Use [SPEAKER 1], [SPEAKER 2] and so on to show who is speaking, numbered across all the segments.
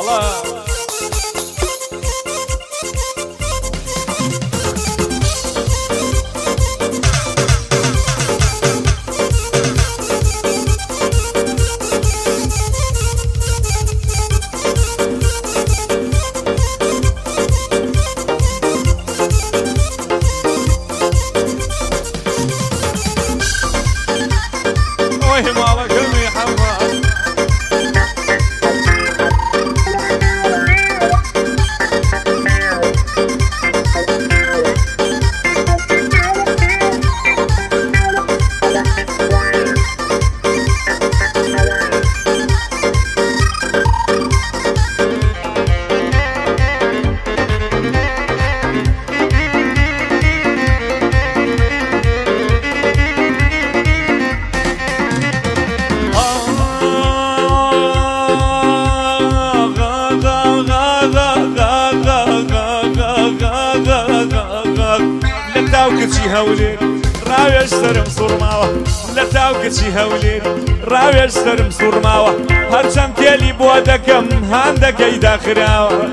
[SPEAKER 1] لتاوكتي هولير راويش سرم سورماوة لتاوكتي هولير راويش سرم سورماوة هرچم تيلي بودكم هندك ايدا خراوة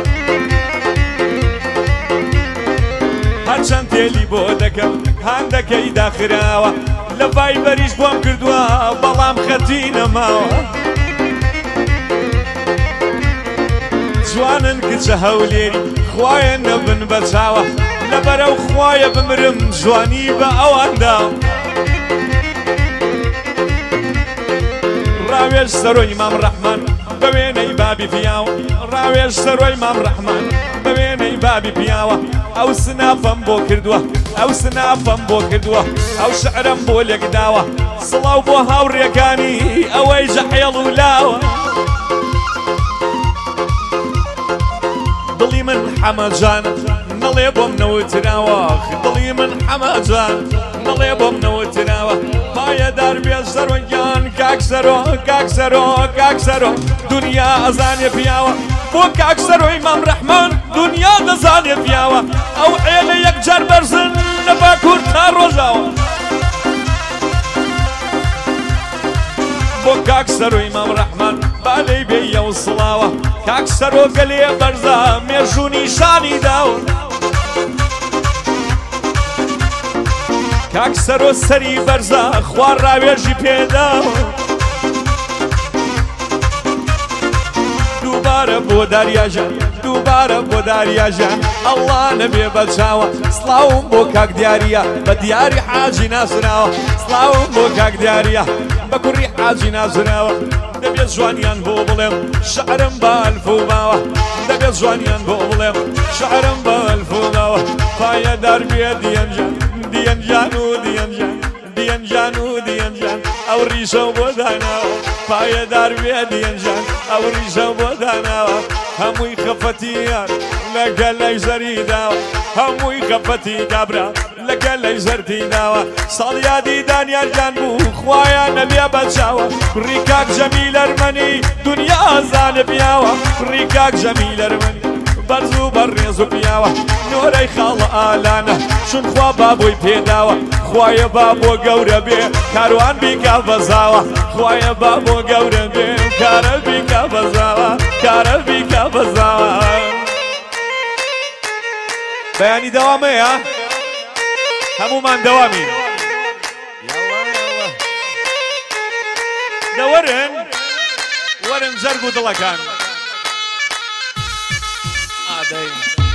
[SPEAKER 1] هرچم تيلي بودكم هندك ايدا خراوة لباي بريش بوام كردوا بلام خطينا ماوة جوانن كتش هوليري خوايا نبن بچاوة لبرو خوايا بمرم جواني بأوان داو راويش سرو إمام رحمن بويني بابي فياو راويش سرو إمام رحمن بويني بابي فياو أو سنافم بو كردوه أو سنافم بو كردوه أو شعرم بو لقداوه صلاو بو هاوريكاني أو يجحيل ولاوه ضلي من حمجان نڵێ بۆم نەوتراوە دڵی من حەمەجان نڵێ بۆم نەوتراوە پایەدار بێ سەرۆگیان کاک سەرۆ دنیا ئەزانێ پیاوە بۆ کاک سەرۆ ئیمام ڕەحمان دنیا دەزانێ پیاوە ئەو عێلە یەکجار بەرزن لە باکوور تا ڕۆژاوە بۆ کاک سەرۆ ئیمام ڕەحمان بالەی بێ یەوسڵاوە کاک سەرۆ گەلێ بەرزە مێژوو نیشانی داوە کاک سەرۆ سەری بەرزە خوار ڕاوێژی پێداوە دووبارە بۆ داریاژان دووبارە بۆ داریاژان ئەڵڵا نەبێ بەچاوە سڵاوم بۆ کاک دیاریە بە دیاری حاجی ناسراوە سڵاوم بۆ کاک دیاریە بە کوڕی حاجی ناسراوە دەبێت جوانیان بۆ بڵێم شعرم بە ئەلفوماوە دەبێت جوانیان بۆ بڵێم شعرم بە ئەلفوماوە پایەدار بێ دیەنجان دیەنجان و دیەنجان دیەنجان و دیەنجان ئەو ڕیشە بۆ داناوە پایەدار بێ دیەنجان ئەو ڕیشە بۆ داناوە هەمووی خەفەتیان لەگەلای زەری داوە هەمووی خەفەتی دابرا لەگەلای زەردی داوە ساڵیادی دانیارجان بوو خوایان نەبێ بەچاوە کوڕی کاک جەمیل ئەرمەنی دنیا ئەزانێ پیاوە کوڕی کاک جەمیل ئەرمەنی بەرز و بەڕێز و پیاوە نۆرەی خاڵە ئالانە چون خوا بابۆی پێداوە خوایە با بۆ گەورە بێ کاروان بیکا بەزاوە خوایە با بۆ گەورە بێ کارە بیکا بەزاوە کارە بیکا بەزاوە بەیانی دەوامەیە هەمومان دەوامین دەوەرن وەرن جەرگ و دڵەکان ئادەی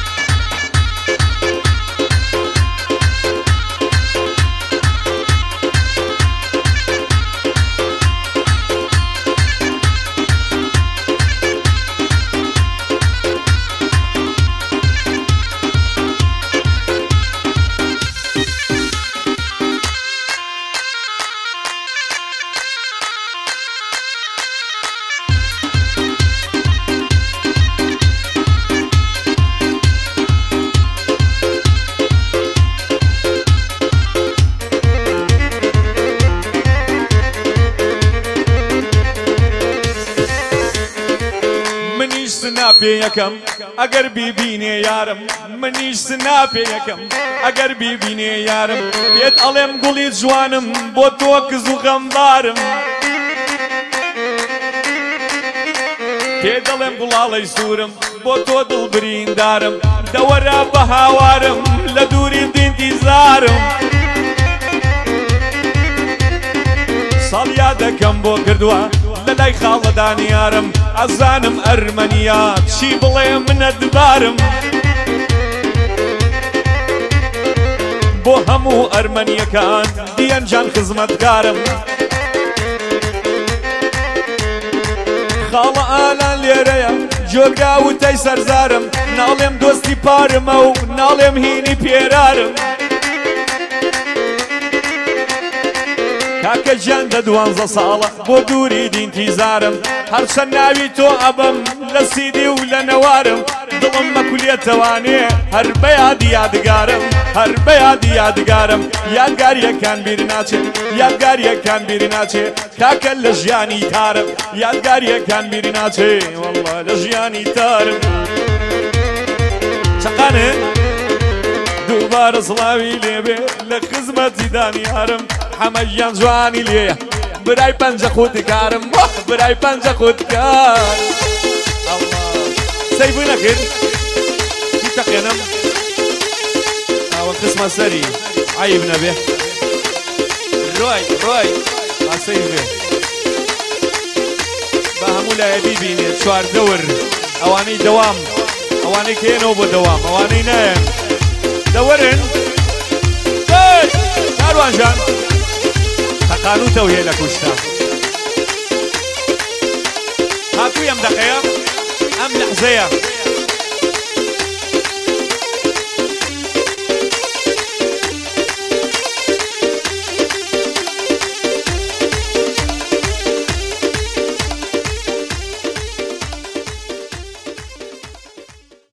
[SPEAKER 1] سناپێ یەکەم ئەگەر بیبینێ یارم منیش سناپێ یەکەم ئەگەر بیبینێ یارم پێت ئەڵێم گوڵی جوانم بۆ تۆ کز و غەمبارم پێ دەڵێم گوڵاڵەی سوورم بۆ تۆ دڵبریندارم دەوەرە بە هاوارم لە دووری دینتیزارم ساڵیا دەکەم بۆ کردووە لە لای خاڵەدانیارم ئەزانم ئەرمەنیا چی بڵێ منە دبارم بۆ هەموو ئەرمەنیەکان دیەنجان خزمەتکارم خاڵە ئالان لێرەیە جۆگا وتەی سەرزارم ناڵێم دۆستی پارمە و ناڵێم هینی پێرارم کاکە گیان دە 12 ساڵە بۆ دووری دینتیزارم هەرچەند ناوی تۆ ئەبم لە سیدی و لە نەوارم دڵم مەکولێتەوانێ هەر بە یادی یادگارم هەر بە یادی یادگارم یادگاریەکان بیر ناچێ یادگاریەکان بیر ناچێ کاکە لە ژیانی تارم یادگاریەکان بیر ناچێ وەڵڵا لە ژیانی تارم چەقانێ دووبارە سڵاوی لێبێ لە خزمەتی دانیارم همه گیان جوانی لیه برای پنجه خودکارم برای پنجه خودکار سیبوی نکن چی تقینم و قسمه سری عیب نبه روی سیبه با همو لایبی بینید 4 دور اوانی دوام اوانی که نو با دوام اوانی نه دورن کاروان جان تقانو توهیه لکوشتا هاتوی ام دقیه ام لحظه